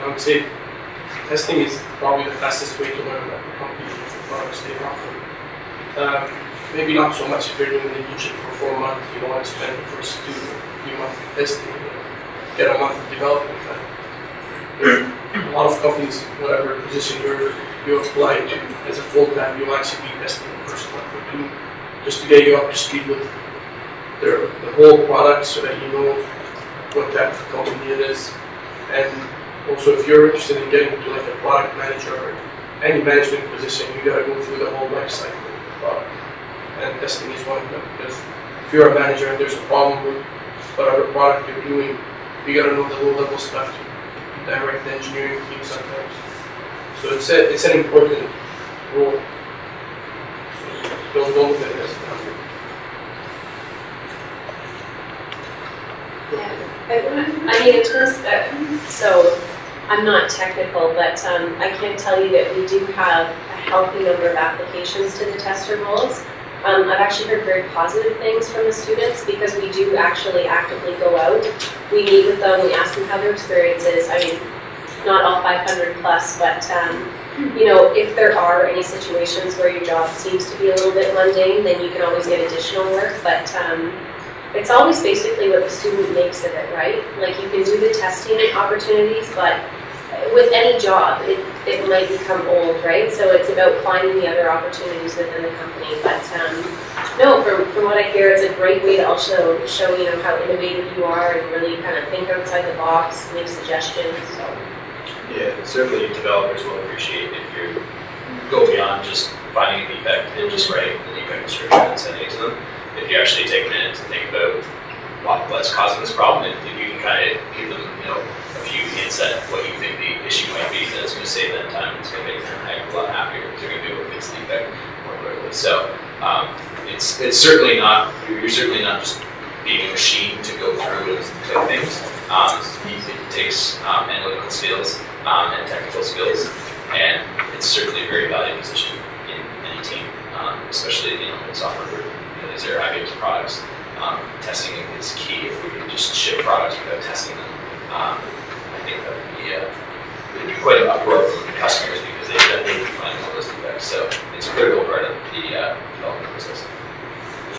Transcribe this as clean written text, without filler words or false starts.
would say testing is probably the fastest way to learn about the company and the products they offer. Maybe not so much if you're doing an internship for 4 months, you don't want to spend the first 2-3 months testing, get a month of development time. A lot of companies, whatever position you apply to as a full-time, you'll actually be testing the first month or 2 just to get you up to speed with the whole product so that you know what type of company it is. And also, if you're interested in getting into like a product manager or any management position, you got to go through the whole life cycle of the product. And testing is one of them, because if you're a manager and there's a problem with whatever product you're doing, you got to know the low-level stuff to direct the engineering team sometimes. So it's an important role. So don't look at it as nothing. Yeah, I mean, in terms of, so I'm not technical, but I can tell you that we do have a healthy number of applications to the tester roles. I've actually heard very positive things from the students because we do actually actively go out. We meet with them, we ask them how their experience is. I mean, not all 500 plus, but you know, if there are any situations where your job seems to be a little bit mundane, then you can always get additional work. But it's always basically what the student makes of it, right? Like you can do the testing opportunities, but with any job, it might become old, right? So it's about finding the other opportunities within the company. But no, from what I hear, it's a great way to also show you know how innovative you are and really kind of think outside the box, make suggestions. So yeah, certainly developers will appreciate if you go beyond just finding a defect and just writing the defect description and sending it to them. If you actually take a minute to think about what's causing this problem, if you can kind of give them, you know, a few hints at what you think the issue might be, then it's going to save them time. It's going to make them a heck of a lot happier because they're going to be able to fix the defect more quickly. So it's certainly not, you're certainly not just being a machine to go through and click things. It takes analytical skills and technical skills, and it's certainly a very valuable position in any team, especially in software group. These are high-based products. Testing is key. If we can just ship products without testing them,